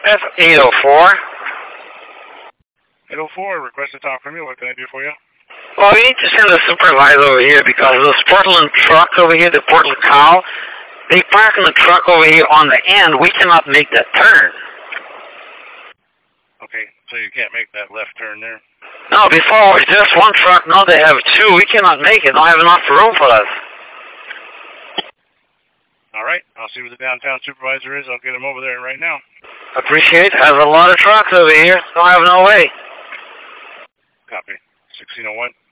F804. 804, request to talk from you. What can I do for you? Well, we need to send a supervisor over here because those Portland trucks over here, the Portland cow, they park in the truck over here on the end. We cannot make that turn. Okay, so you can't make that left turn there? No, before it was just one truck. Now they have two. We cannot make it. Don't have enough room for us. All right, I'll see who the downtown supervisor is. I'll get him over there right now. Appreciate it. Has a lot of trucks over here. Don't have no way. Copy. 1601.